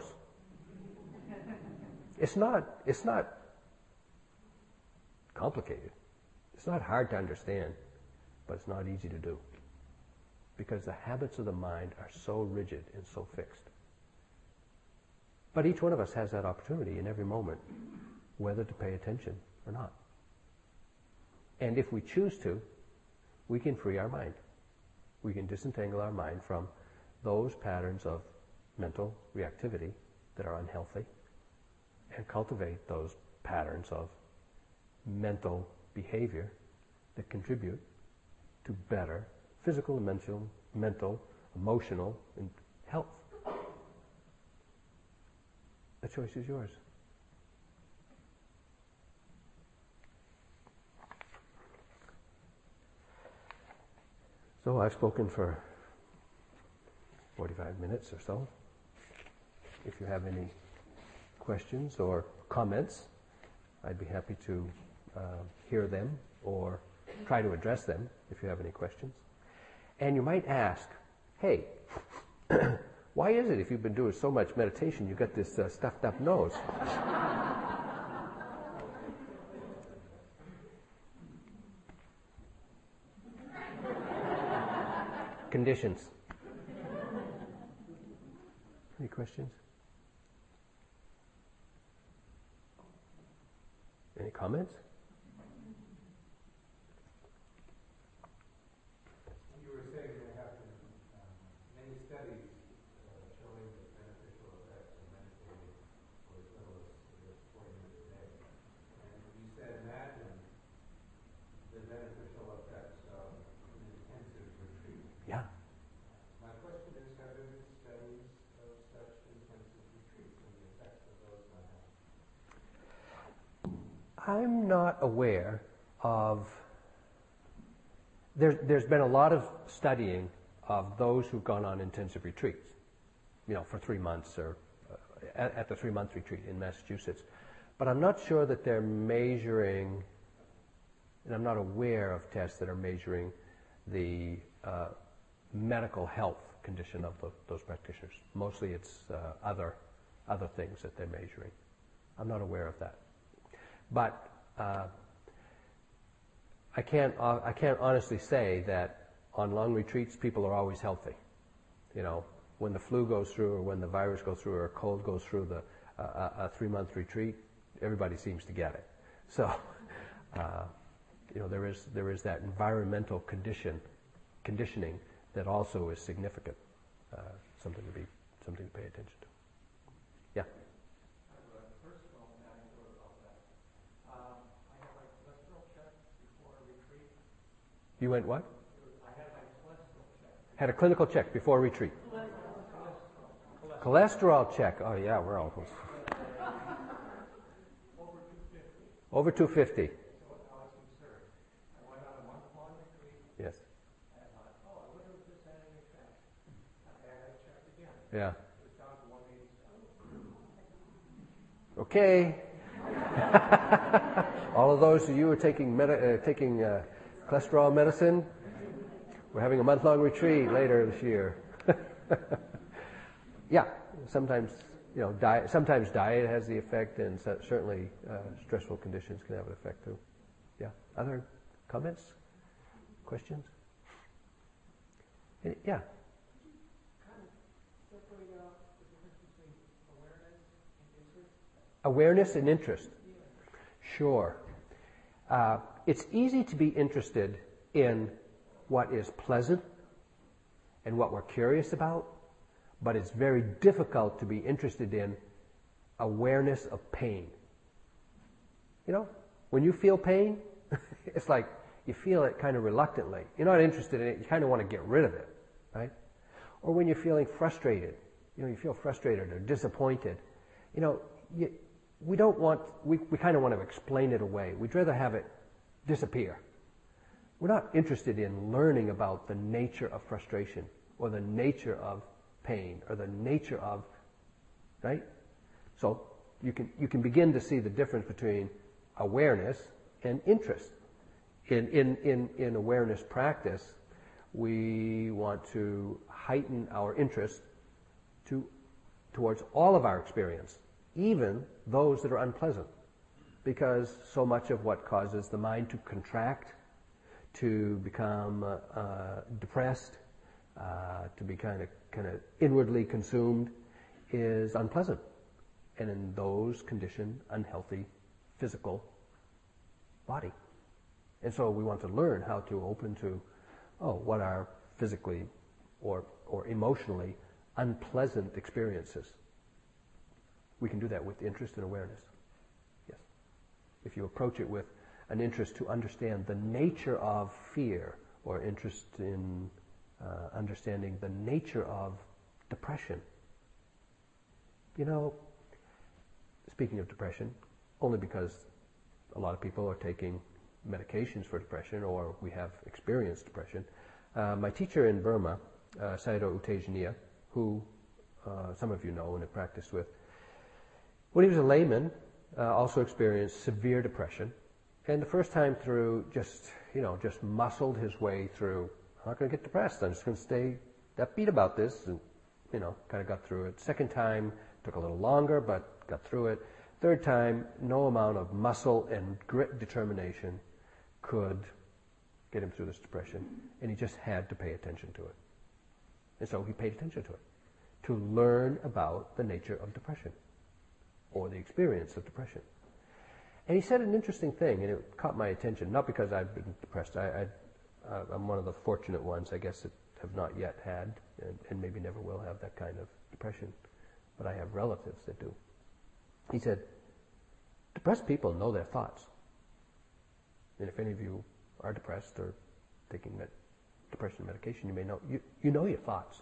It's not, it's not complicated. It's not hard to understand, but it's not easy to do, because the habits of the mind are so rigid and so fixed. But each one of us has that opportunity in every moment, whether to pay attention or not. And if we choose to, we can free our mind. We can disentangle our mind from those patterns of mental reactivity that are unhealthy and cultivate those patterns of mental behavior that contribute to better physical, mental, mental, emotional, and health. The choice is yours. So I've spoken for forty-five minutes or so. If you have any questions or comments, I'd be happy to uh, hear them or try to address them if you have any questions. And you might ask, hey, why is it if you've been doing so much meditation, you've got this uh, stuffed up nose? Conditions. Any questions? Any comments? You were saying there have been um, many studies uh, showing the beneficial effects of meditating for as little as just twenty minutes a day. And you said imagine the beneficial effects of an intensive retreat. Yeah. My question is, have there been studies of such intensive retreats and the effects of those on health? I'm not aware of... There's, there's been a lot of studying of those who've gone on intensive retreats, you know, for three months or uh, at, at the three-month retreat in Massachusetts. But I'm not sure that they're measuring, and I'm not aware of tests that are measuring the uh, medical health condition of the, those practitioners. Mostly it's uh, other other things that they're measuring. I'm not aware of that. But uh, I can't uh, I can't honestly say that on long retreats people are always healthy. You know, when the flu goes through, or when the virus goes through, or a cold goes through the uh, a three-month retreat, everybody seems to get it. So, uh, you know, there is there is that environmental condition conditioning that also is significant. Uh, something to be something to pay attention to. Yeah. I have a personal anecdote about that. Um, I had my cholesterol checked before a retreat. You went what? I had my cholesterol checked. Had a clinical check before retreat. Cholesterol. Cholesterol check. Oh yeah, we're all Over two fifty. over two fifty. So I was concerned. I went on a month-long retreat. Yes. And I thought, oh, I wonder if this had any effect. I had it checked again. Yeah. It was down to one eighty-seven. Okay. All of those of you who are taking medi- uh, taking uh, cholesterol medicine, we're having a month-long retreat later this year. Yeah, sometimes you know, diet. Sometimes diet has the effect, and so certainly uh, stressful conditions can have an effect too. Yeah. Other comments, questions? Any, yeah. Awareness and interest. Sure. Uh, it's easy to be interested in what is pleasant and what we're curious about, but it's very difficult to be interested in awareness of pain. You know, when you feel pain, it's like you feel it kind of reluctantly. You're not interested in it, you kind of want to get rid of it, right? Or when you're feeling frustrated, you know, you feel frustrated or disappointed, you know, you, we don't want, we, we kind of want to explain it away. We'd rather have it disappear. We're not interested in learning about the nature of frustration or the nature of pain or the nature of, right? So you can, you can begin to see the difference between awareness and interest. In, in, in, in awareness practice, we want to heighten our interest to, towards all of our experience, even those that are unpleasant, because so much of what causes the mind to contract, to become uh, uh, depressed, uh, to be kind of kind of inwardly consumed, is unpleasant, and in those condition, unhealthy physical body. And so we want to learn how to open to, oh, what are physically or or emotionally unpleasant experiences. We can do that with interest and awareness. Yes. If you approach it with an interest to understand the nature of fear, or interest in uh, understanding the nature of depression. You know, speaking of depression, only because a lot of people are taking medications for depression, or we have experienced depression. Uh, my teacher in Burma, uh, Sayadaw U Tejaniya, who uh, some of you know and have practiced with, when he was a layman, uh, also experienced severe depression. And the first time through, just, you know, just muscled his way through. I'm not going to get depressed. I'm just going to stay upbeat about this. And, you know, kind of got through it. Second time, took a little longer, but got through it. Third time, no amount of muscle and grit determination could get him through this depression. And he just had to pay attention to it. And so he paid attention to it, to learn about the nature of depression, or the experience of depression. And he said an interesting thing, and it caught my attention, not because I've been depressed. I, I, uh, I'm one of the fortunate ones, I guess, that have not yet had, and, and maybe never will have that kind of depression. But I have relatives that do. He said, depressed people know their thoughts. And if any of you are depressed or taking med- depression medication, you may know, you, you know your thoughts.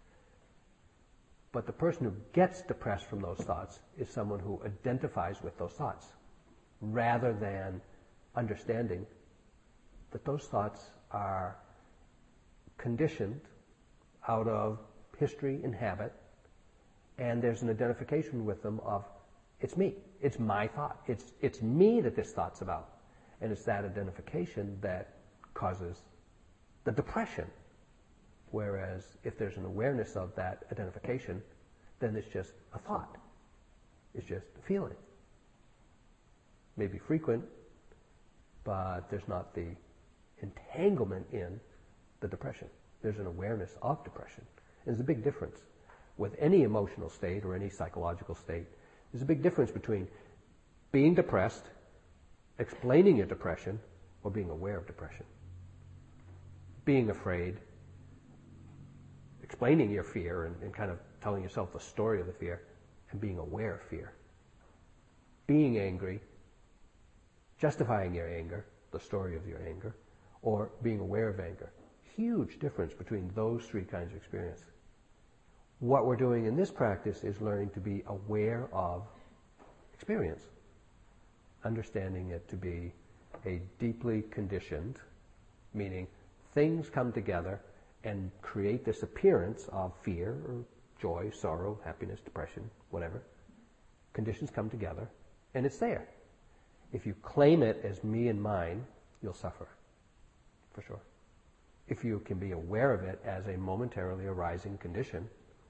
But the person who gets depressed from those thoughts is someone who identifies with those thoughts, rather than understanding that those thoughts are conditioned out of history and habit, and there's an identification with them of It's me. It's my thought. It's, it's me that this thought's about. And it's that identification that causes the depression. Whereas if there's an awareness of that identification, then it's just a thought. It's just a feeling. Maybe frequent, but there's not the entanglement in the depression. There's an awareness of depression. And there's a big difference with any emotional state or any psychological state. There's a big difference between being depressed, explaining your depression, or being aware of depression. Being afraid, explaining your fear and, and kind of telling yourself the story of the fear, and being aware of fear. Being angry, justifying your anger, the story of your anger, or being aware of anger. Huge difference between those three kinds of experience. What we're doing in this practice is learning to be aware of experience, understanding it to be a deeply conditioned, meaning things come together and create this appearance of fear or joy, sorrow, happiness, depression, whatever. Conditions come together, and it's there. If you claim it as me and mine, you'll suffer, for sure. If you can be aware of it as a momentarily arising condition,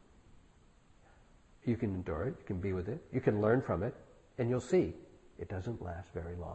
you can endure it, you can be with it, you can learn from it, and you'll see it doesn't last very long.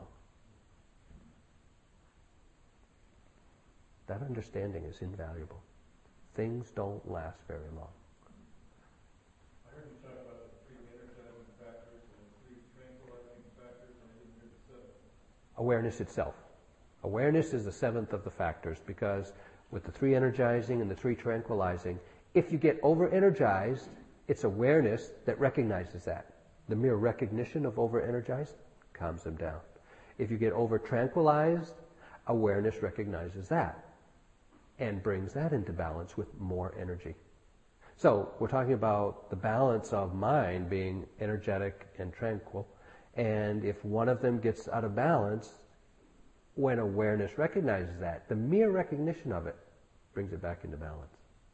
That understanding is invaluable. Things don't last very long. I heard you talk about the three energizing factors and the three tranquilizing factors, and I didn't hear the seventh. Awareness itself. Awareness is the seventh of the factors, because with the three energizing and the three tranquilizing, if you get over-energized, it's awareness that recognizes that. The mere recognition of over-energized calms them down. If you get over-tranquilized, awareness recognizes that and brings that into balance with more energy. So we're talking about the balance of mind being energetic and tranquil, and if one of them gets out of balance, when awareness recognizes that, the mere recognition of it brings it back into balance.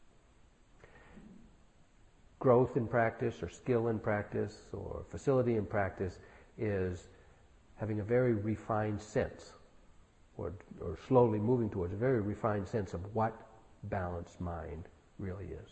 Growth in practice, or skill in practice, or facility in practice is having a very refined sense, or, or slowly moving towards a very refined sense of what balanced mind really is.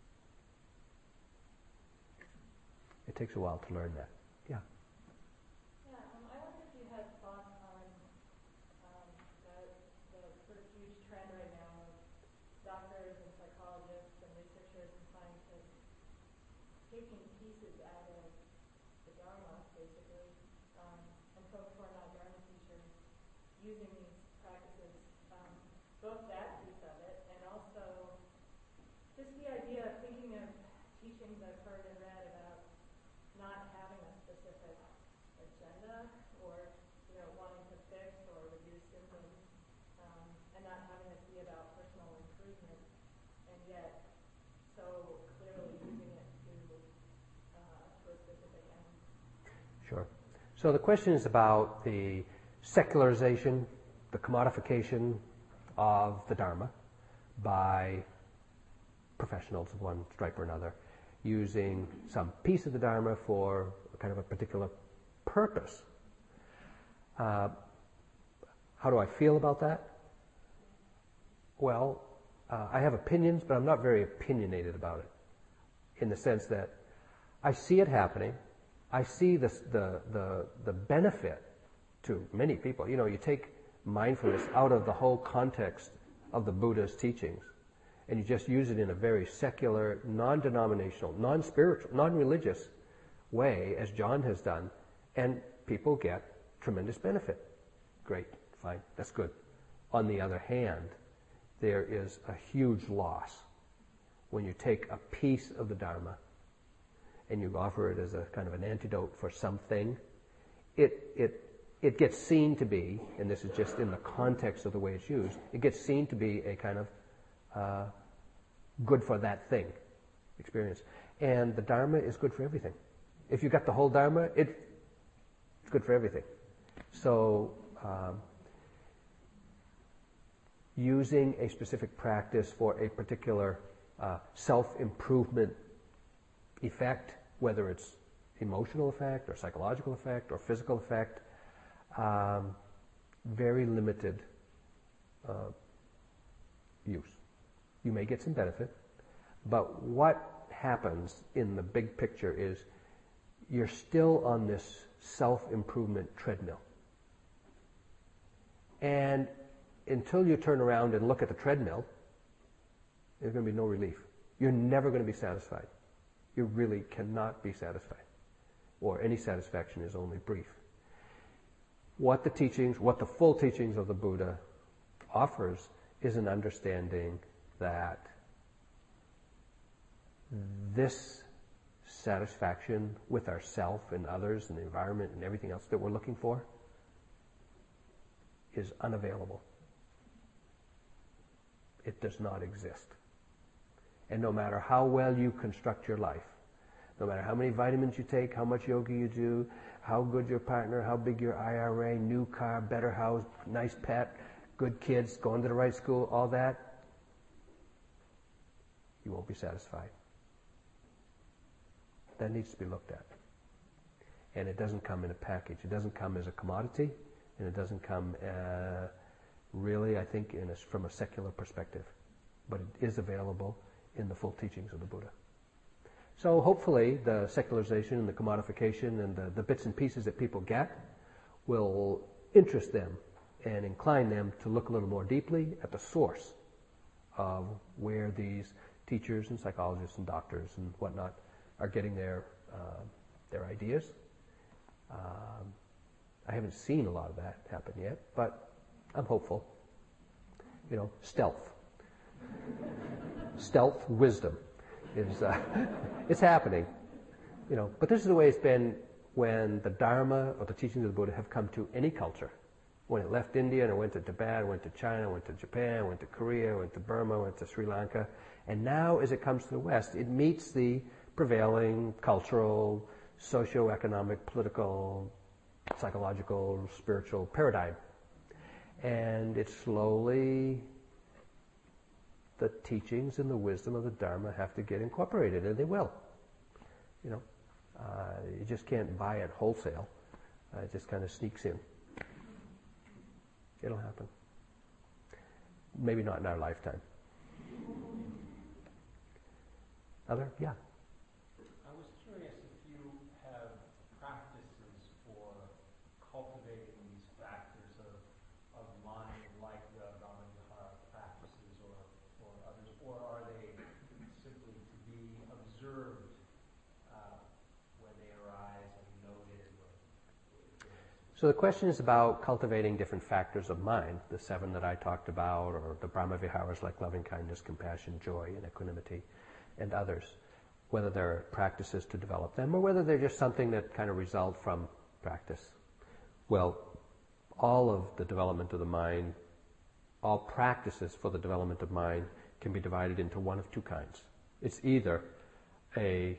It takes a while to learn that. Yeah. Yeah, um, I wonder if you had thoughts on um, the, the sort of huge trend right now of doctors and psychologists and researchers and scientists taking pieces out of the Dharma, basically, um, and folks who are not Dharma teachers using these practices, um, both that piece of it and also just the idea of thinking of teachings I've heard and read about not having a specific agenda, or you know, wanting to fix or reduce symptoms, um, and not having it be about personal improvement, and yet so clearly using it to uh, to a specific end. Sure. So the question is about the secularization, the commodification of the Dharma by professionals of one stripe or another, using some piece of the Dharma for kind of a particular purpose. Uh, how do I feel about that? Well, uh, I have opinions, but I'm not very opinionated about it, in the sense that I see it happening. I see this, the, the, the benefit to many people. You know, you take mindfulness out of the whole context of the Buddha's teachings, and you just use it in a very secular, non-denominational, non-spiritual, non-religious way, as John has done, and people get tremendous benefit. Great, fine, that's good. On the other hand, there is a huge loss when you take a piece of the Dharma and you offer it as a kind of an antidote for something. It, it, it gets seen to be, and this is just in the context of the way it's used, it gets seen to be a kind of uh, good for that thing experience. And the Dharma is good for everything. If you got the whole Dharma, it, it's good for everything. So um, using a specific practice for a particular uh, self-improvement effect, whether it's emotional effect or psychological effect or physical effect. Um, very limited uh, use. You may get some benefit, but what happens in the big picture is you're still on this self-improvement treadmill. And until you turn around and look at the treadmill, there's going to be no relief. You're never going to be satisfied. You really cannot be satisfied. Or any satisfaction is only brief. What the teachings, what the full teachings of the Buddha offers is an understanding that this satisfaction with ourself and others and the environment and everything else that we're looking for is unavailable. It does not exist. And no matter how well you construct your life, no matter how many vitamins you take, how much yoga you do, how good your partner, how big your I R A, new car, better house, nice pet, good kids, going to the right school, all that, you won't be satisfied. That needs to be looked at. And it doesn't come in a package. It doesn't come as a commodity, and it doesn't come uh, really, I think, in a, from a secular perspective. But it is available in the full teachings of the Buddha. So hopefully the secularization and the commodification and the, the bits and pieces that people get will interest them and incline them to look a little more deeply at the source of where these teachers and psychologists and doctors and whatnot are getting their uh, their ideas. Um, I haven't seen a lot of that happen yet, but I'm hopeful. You know, stealth. Stealth wisdom is uh, it's happening. You know, but this is the way it's been when the Dharma or the teachings of the Buddha have come to any culture. When it left India and it went to Tibet, went to China, went to Japan, went to Korea, went to Burma, went to Sri Lanka, and now as it comes to the West, it meets the prevailing cultural, socio-economic, political, psychological, spiritual paradigm. And it's slowly, the teachings and the wisdom of the Dharma have to get incorporated, and they will. You know, uh, you just can't buy it wholesale. Uh, it just kind of sneaks in. It'll happen. Maybe not in our lifetime. Other? Yeah. I was curious if you have practices for cultivating these factors of, of mind, like the Brahmavihara practices or, or others, or are they simply to be observed uh, when they arise and noted? Or, So the question is about cultivating different factors of mind, the seven that I talked about, or the Brahmaviharas like loving kindness, compassion, joy, and equanimity, and others, whether they're practices to develop them or whether they're just something that kind of result from practice. Well, all of the development of the mind, all practices for the development of mind can be divided into one of two kinds. It's either a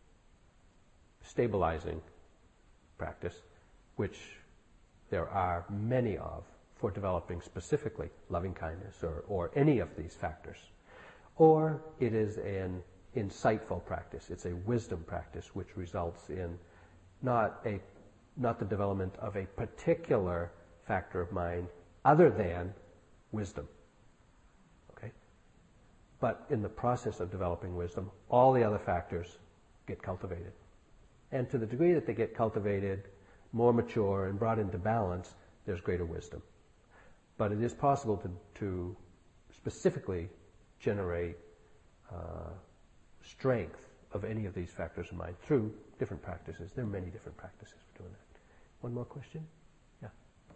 stabilizing practice, which there are many of for developing specifically loving kindness or, or any of these factors. Or it is an insightful practice. It's a wisdom practice which results in not a not the development of a particular factor of mind other than wisdom. Okay? But in the process of developing wisdom, all the other factors get cultivated. And to the degree that they get cultivated, more mature and brought into balance, there's greater wisdom. But it is possible to, to specifically generate uh, strength of any of these factors of mind through different practices. There are many different practices for doing that. One more question? Yeah.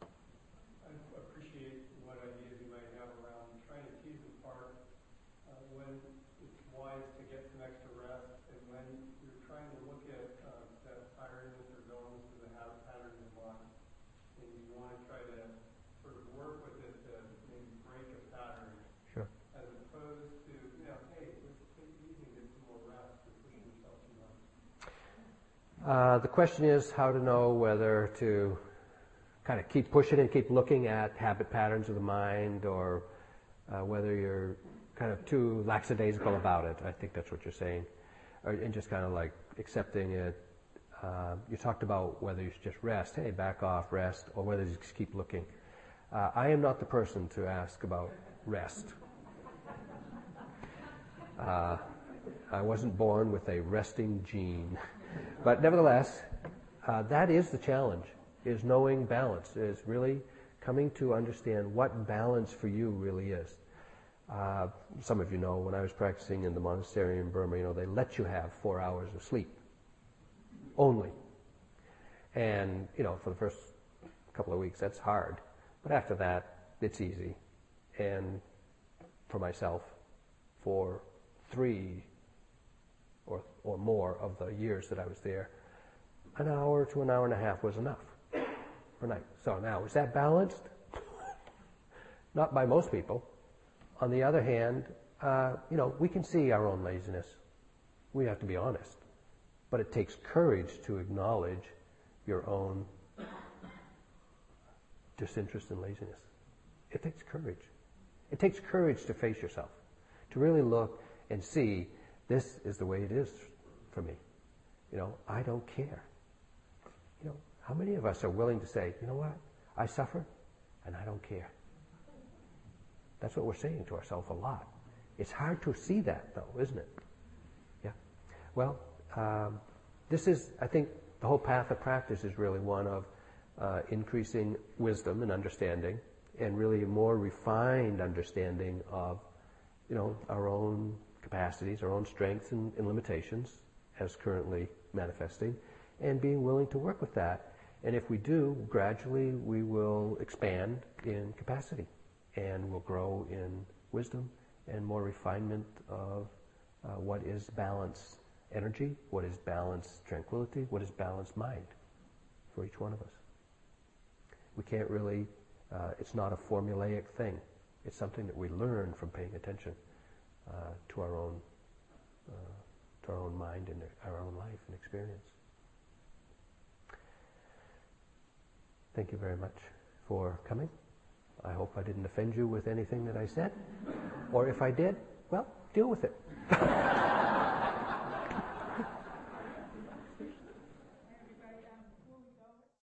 I appreciate what ideas you might have around trying to tease apart uh, when it's wise to get some extra rest and when you're trying to look at uh, that tiredness or dullness as a habit pattern in the mind. And you want to try to sort of work with it to maybe break a pattern. Sure. As opposed to, you know, hey, let's take it easy and get some more rest and pushing yourself too much. Uh, the question is how to know whether to kind of keep pushing and keep looking at habit patterns of the mind, or uh, whether you're kind of too lackadaisical about it. I think that's what you're saying. Or, and just kind of like accepting it Uh, you talked about whether you should just rest, hey, back off, rest, or whether you just keep looking. Uh, I am not the person to ask about rest. Uh, I wasn't born with a resting gene. But nevertheless, uh, that is the challenge, is knowing balance, is really coming to understand what balance for you really is. Uh, some of you know, when I was practicing in the monastery in Burma, you know, they let you have four hours of sleep. Only. And, you know, for the first couple of weeks, that's hard. But after that, it's easy. And for myself, for three or, or more of the years that I was there, an hour to an hour and a half was enough per night. So now, is that balanced? Not by most people. On the other hand, uh, you know, we can see our own laziness. We have to be honest. But it takes courage to acknowledge your own disinterest and laziness. It takes courage. It takes courage to face yourself, to really look and see, this is the way it is for me. You know, I don't care. You know, how many of us are willing to say, you know what, I suffer and I don't care? That's what we're saying to ourselves a lot. It's hard to see that, though, isn't it? Yeah. Well, um, this is, I think, the whole path of practice is really one of uh, increasing wisdom and understanding, and really a more refined understanding of, you know, our own capacities, our own strengths and, and limitations as currently manifesting, and being willing to work with that. And if we do, gradually we will expand in capacity, and we'll grow in wisdom and more refinement of uh, what is balanced energy, what is balanced tranquility, what is balanced mind for each one of us. We can't really, uh, it's not a formulaic thing. It's something that we learn from paying attention uh, to our own, uh, to our own mind and our own life and experience. Thank you very much for coming. I hope I didn't offend you with anything that I said. Or if I did, well, deal with it.